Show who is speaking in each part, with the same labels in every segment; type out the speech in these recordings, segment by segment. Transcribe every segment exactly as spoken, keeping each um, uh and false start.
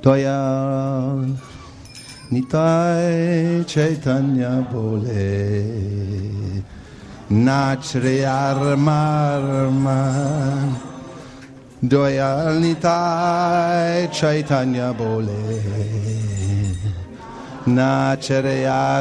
Speaker 1: Dayal Nitai Chaitanya Bole Nachre Armarman Dayal Nitai Chaitanya Bole Nachre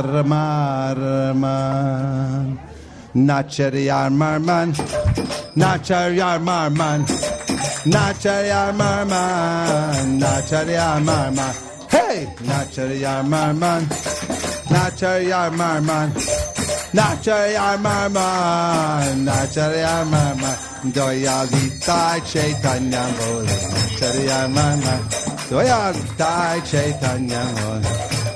Speaker 1: Armarman Nachre Armarman Nachre Armarman Nacharya Marman, Nacharya Marman, hey! Nacharya Marman, Nacharya Marman, Nacharya Marman, Nacharya Marman, Doyalitai Chaitanya Bole, Nacharya Marman, Doyalitai Chaitanya Bole,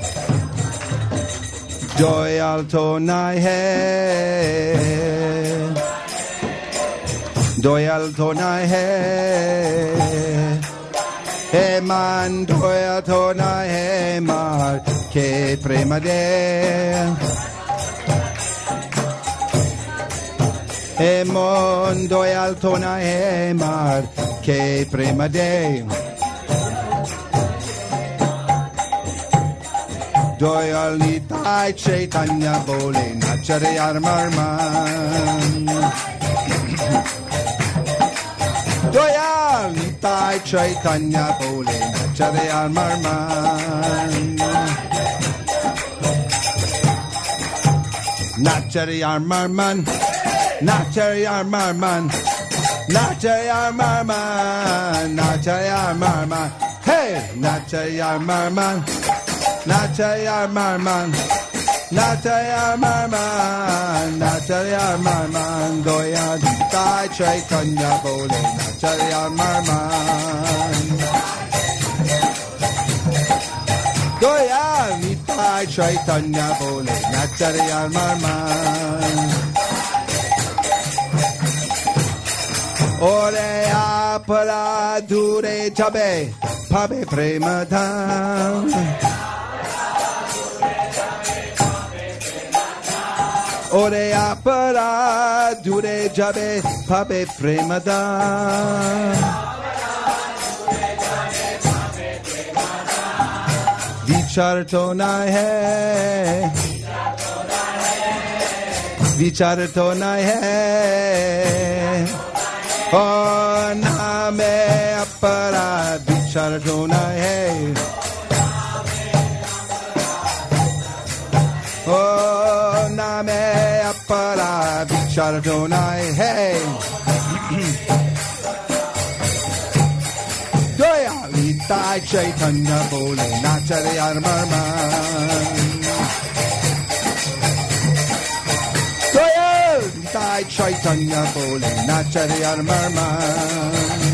Speaker 1: Doyal Tonai Hey. Doyal tonai hai, hey man, doyal tonai hai mar ke prema de. Hey mon, doyal tonai hai mar ke prema de. Doyal nitai Chaitanya Bole, Nacharya Marman. Doyal Nitai Chaitanya Bole Nacharya Marman Nacharya Marman Nacharya Marman Nacharya Marman Nacharya Marman Hey Nacharya Marman Nacharya Marman Nacharya Marman Nacharya Marman Doyal Nitai Chaitanya Bole Nacharya Marman Doyal Nitai Chaitanya Bole Nacharya Marman Ore apala dure chabe pabe prema dham Ore apara dure jabe pabe premada Vichar to nahi hai Vichar to nahi hai Oh name apara vichar to nahi hai Oh name apara vichar to nahi hai Doyal Nitai Chaitanya Bole Nacharya Marman Doyal Nitai Chaitanya Bole Nacharya Marman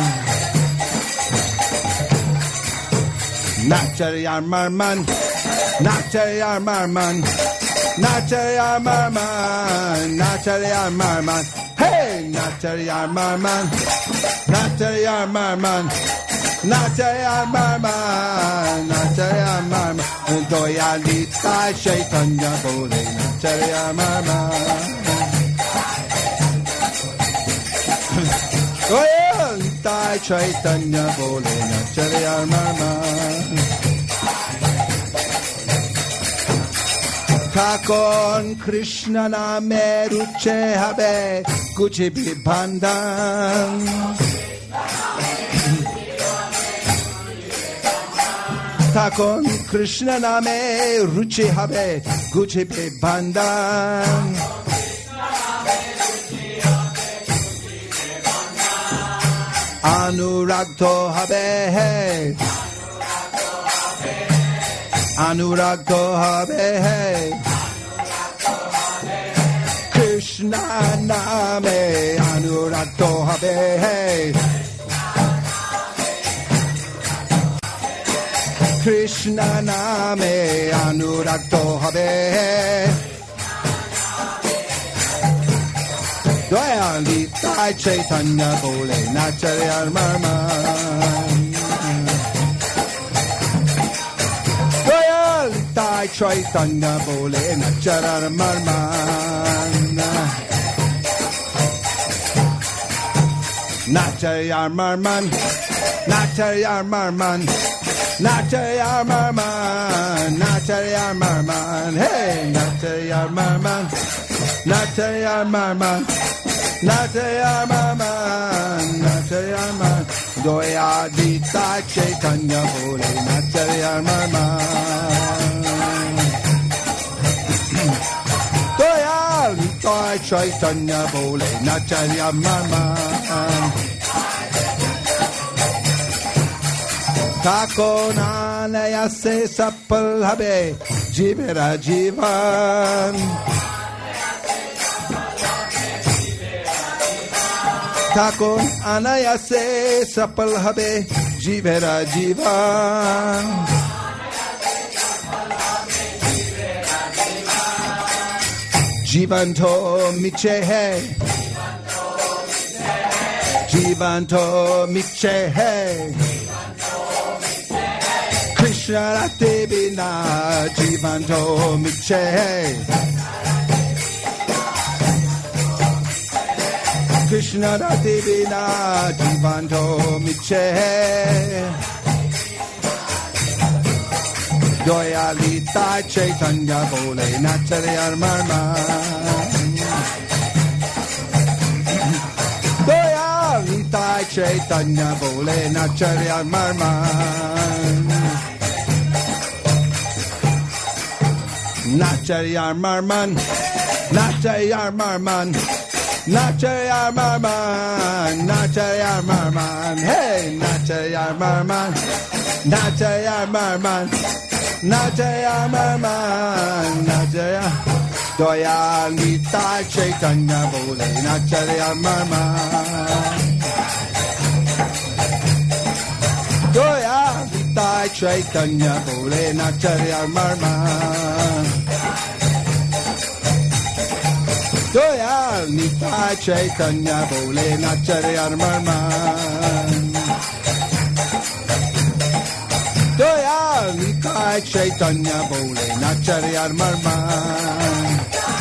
Speaker 1: Nacharya Marman Nacharya Marman Nacharya Marman Nacharya Marman Hey Nacharya Marman Nacharya Marman Nacharya Marman Nacharya Marman Doyal Nitai Chaitanya Bole Nacharya Marman Doyal Nitai Chaitanya Bole Nacharya Marman Kakon Krishna name ruche habe kuch bhi bandhan Kakon Krishna name ruche habe kuch bhi bandhan Anurag to habe hai Anurag to habe hai Krishna name Anurag to habe hai Krishna name Anurag to habe hai Doyal Nitai Chaitanya Bole Nacharya Marman Doyal Nitai Chaitanya Bole Nacharya Marman Nachayar Marman, Nachayar Marman, Nachayar Marman, Nachayar Marman, hey, Nachayar Marman, Nachayar Marman, Nachayar Marman, Nachayar Marman, Doya Dita Chaitanya Bole, Nachayar Marman, Doya Dita Chaitanya Bole, Nachayar Marman. Tako nanaya se sapal habe jivera jivan. Tako anaya se sapal habe jivera jivan. Jivanto miche hai. Jivanto miche hai. Krishna Rati Bina Jivanto Miche Krishna Rati Bina Jivanto Miche Doyalita Chaitanya Bole Nachayar Marman Doyalita Chaitanya Bole Nachayar Marman Nachayar Marman, Nachayar Marman, Nachayar Marman, Nachayar Marman, hey, Nachayar Marman, Nachayar Marman, Nachayar Marman, Nachayar Doyalita Chaitanya Bole, Nachayar Marman, Doyalita Chaitanya Bole, Nachayar Marman. Doya Nita Chaitanya Bole Nachayar Marman. Doya Nita Chaitanya Bole Nachayar Marman.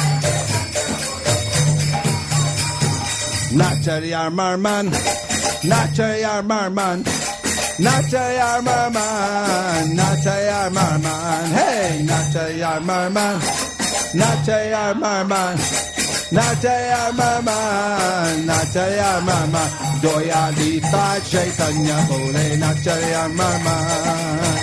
Speaker 1: Nachayar Marman, Nachayar Marman, Nachayar Marman, Nachayar Marman, hey, Nachayar Marman, Nachayar Marman. Nachayar Marman, Nachayar Marman, Doyalita Chaitanya Bole Nachayar Marman.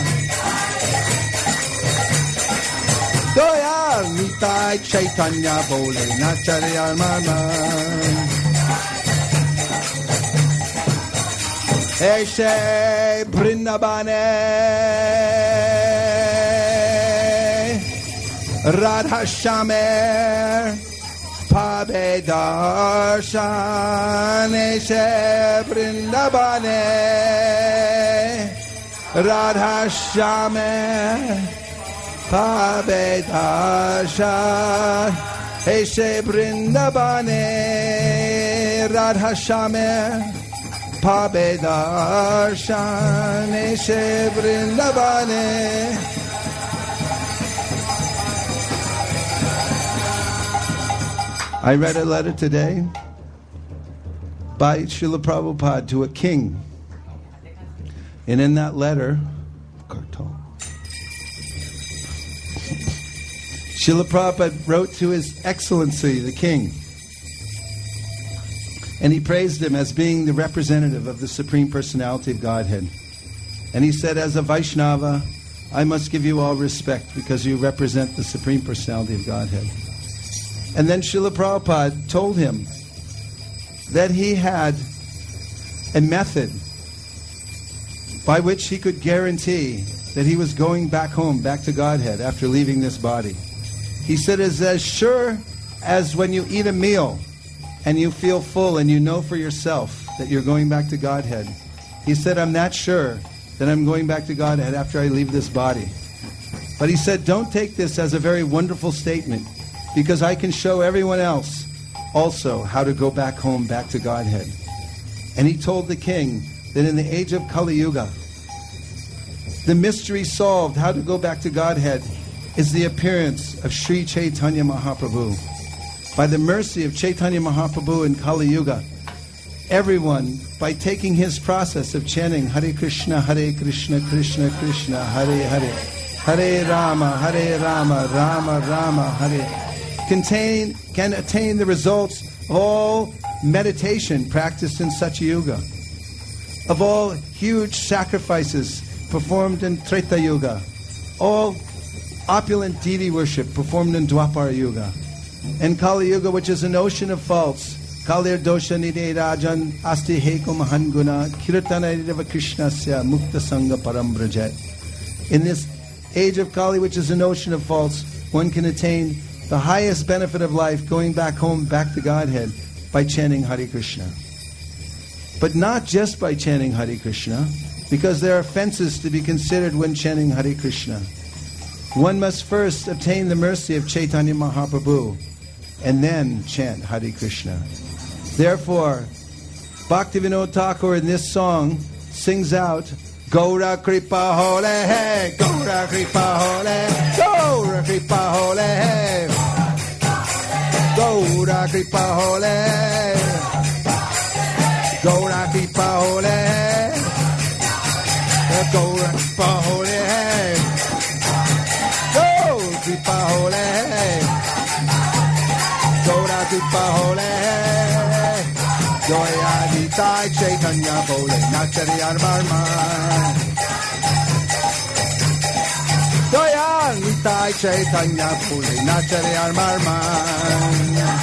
Speaker 1: Doyalita Chaitanya Bole Nachayar Marman. Eshe Brindabane Radha Shamer Pabe Darshan Eshe Brindabane Radha Shame Pabe Darshan Eshe Brindabane Radha Shame Pabe Darshan Eshe Brindabane. I read a letter today by Srila Prabhupada to a king. And in that letter, Srila Prabhupada wrote to His Excellency, the king. And he praised him as being the representative of the Supreme Personality of Godhead. And he said, as a Vaishnava, I must give you all respect because you represent the Supreme Personality of Godhead. And then Srila Prabhupada told him that he had a method by which he could guarantee that he was going back home, back to Godhead after leaving this body. He said, it's as sure as when you eat a meal and you feel full and you know for yourself that you're going back to Godhead. He said, I'm not sure that I'm going back to Godhead after I leave this body. But he said, don't take this as a very wonderful statement, because I can show everyone else also how to go back home, back to Godhead. And he told the king that in the age of Kali Yuga, the mystery solved how to go back to Godhead is the appearance of Sri Chaitanya Mahaprabhu. By the mercy of Chaitanya Mahaprabhu in Kali Yuga, everyone, by taking his process of chanting Hare Krishna, Hare Krishna, Krishna Krishna, Hare Hare, Hare Rama, Hare Rama, Rama Rama, Hare, contain, can attain the results of all meditation practiced in Satya Yuga, of all huge sacrifices performed in Treta Yuga, all opulent deity worship performed in Dwapara Yuga, and Kali Yuga, which is an ocean of faults. Kalir dosha nide rajan asti heko mahan guna kirtana idava krishnasya mukta sangha parambrajat. In this age of Kali, which is an ocean of faults, one can attain the highest benefit of life, going back home, back to Godhead, by chanting Hare Krishna. But not just by chanting Hare Krishna, because there are fences to be considered when chanting Hare Krishna. One must first obtain the mercy of Chaitanya Mahaprabhu, and then chant Hare Krishna. Therefore, Bhaktivinoda Thakur in this song sings out, Gaura Kripa Hole, Gaura Kripa Hole, Gaura Kripa Hole, Gaura Kripa Hole, Gaura Kripa Hole, Gaura Kripa Hole, Gaura Kripa Hole, Gaura Kripa Hole, Joya Nitai Chaitanya Bole, Nachariyar Barman. Joya Nitai Chaitanya Bole, Nachariyar Barman.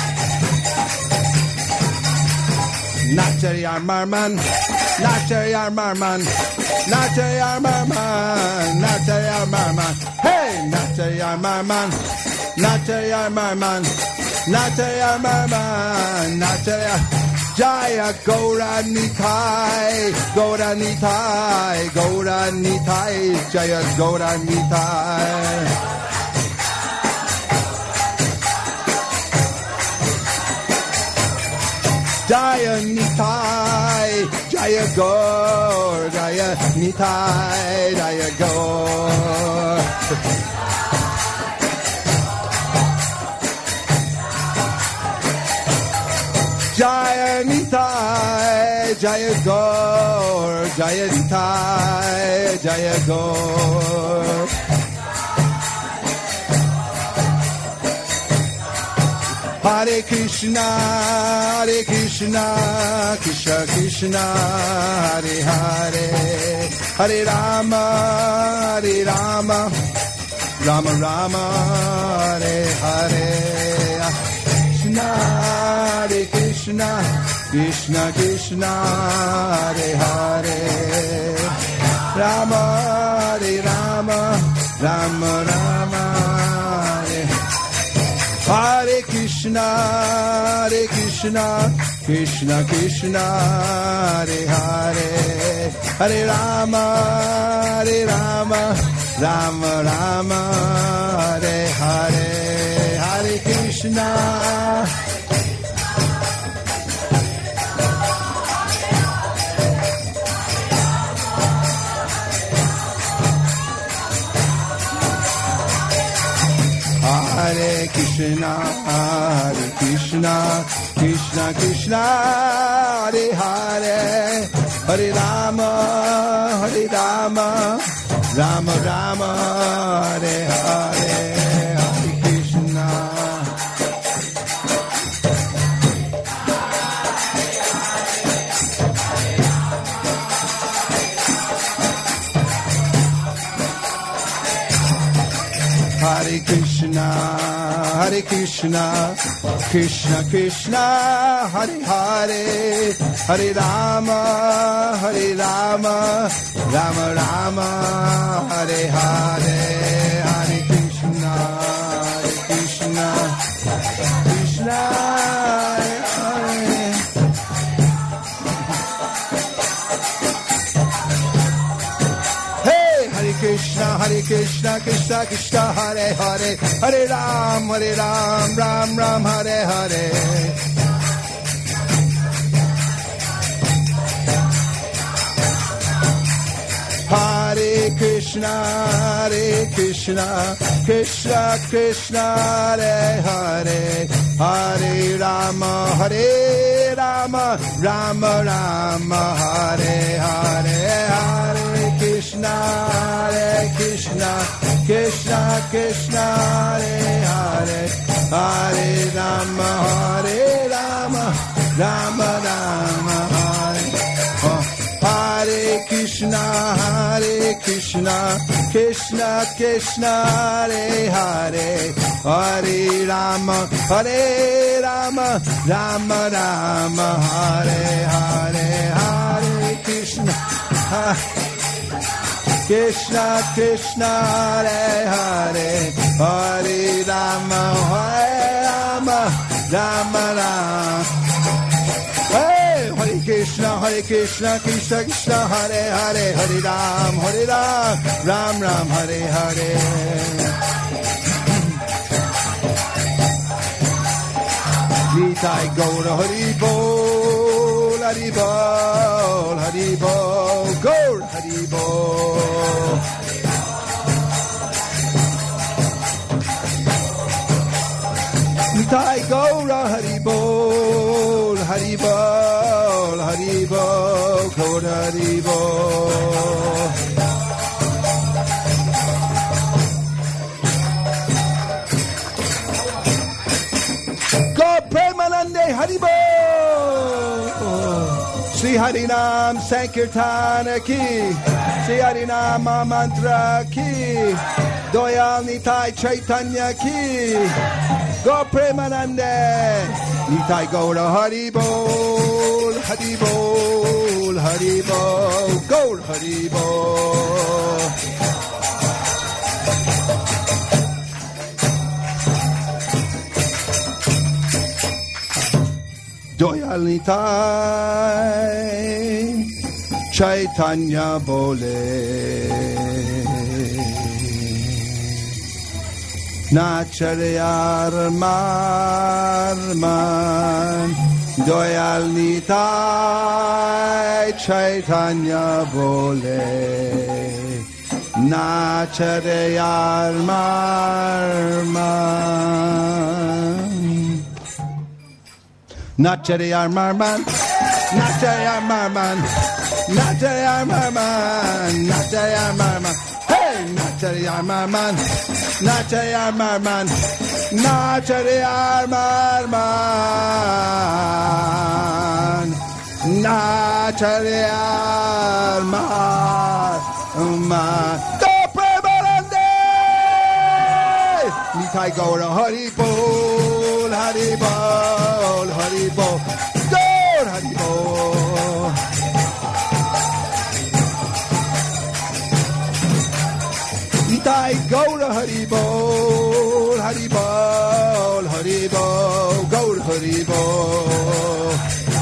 Speaker 1: Nachariyar Barman, Nachariyar Barman, Nachariyar Barman, Nachariyar Barman. Hey, Nachariyar Barman, Nachariyar Barman, Nachariyar Barman, Nachariyar. Jaya Gaura Nitai, Gaura Nitai, Gaura Nitai, Jaya Gaura Nitai. Jaya Nitai, Jaya Gaur, Jaya Nitai, Jaya Gaur. Jaya Nitai, Jaya Gaur, Jaya Nitai, Jaya Gaur. Hare Krishna, Hare Krishna, Krishna Krishna, Hare Hare, Hare Rama, Hare Rama, Rama Rama, Hare Hare. Hare Krishna, Krishna Krishna, Hare Hare, Rama Hare Rama, Rama Rama, Hare Hare Krishna, Hare Krishna, Krishna Krishna, Hare Hare, Hare Rama, Hare Rama, Rama Rama, Hare Hare, Hare Krishna. Hare Krishna, Hare Krishna, Krishna Krishna, Hare Hare, Hare Rama, Hare Rama, Rama Rama, Hare Hare, Hare Krishna. Hare Krishna, Hare Krishna, Krishna Krishna, Hare Hare, Hare Rama, Hare Rama, Rama Rama, Hare Hare, Hare Krishna, Hare Krishna, Krishna Hare. Krishna, Hare Krishna, Krishna Krishna, Hare Hare, Hare Ram, Hare Ram, Ram Ram, Hare Hare. Hare Krishna, Hare Krishna, Krishna Krishna, Hare Hare, Hare Rama, Hare Rama. Rama, Rama Rama, Hare Hare, Hare Krishna, Hare Krishna, Krishna Krishna, Hare Hare, Hare Rama, Hare Rama, Rama Rama, Hare oh. Hare Krishna, Hare Krishna, Krishna Krishna, Hare Hare, Hare Rama, Hare Rama, Rama Rama, Hare Hare, Hare Krishna, Krishna Krishna, Hare Hare, Hare Rama, Hare Rama, Rama Rama. Hare Krishna, Hare Krishna, Krishna Krishna, Hare Hare, Hare Ram, Hare Ram, Ram Ram, Hare Hare. Nitai Gaura, Hari Bol, Hari Bol, Hari Bol, Gaur, Hari Bol. Nitai Gaura, Hari Bol, Hari Bol, Hari Bol, Gaur, Hari Bol. Gaur Premanande, Hari Bol. Sri Harinam Sankirtana ki, Sri Harinam Mantra ki, Doyal Nitai Chaitanya ki, Gaur Premanande, Nitai Gaura Hari Bol, Hari Bol, Hari Bol, Gaur Hari Bol. Doyal Nitai Chaitanya Bole, Nachariyar Marman, Doyal Nitai Chaitanya Bole, Nachariyar Marman, Nachariyar Marman, Nachariyar Marman, Nachariyar Marman, Nachariyar Marman. Nachariyar Marman, Nachariyar Marman, Nachariyar Marman, Nachariyar Marman. Gaur Premanande, Nitai Gaura Hari Bol, Hari Bol, Hari Bol, Gaur Hari Bol. Nitai Gaura Hari Bol, Hari Bol, Hari Bol, Gaur Hari Bol.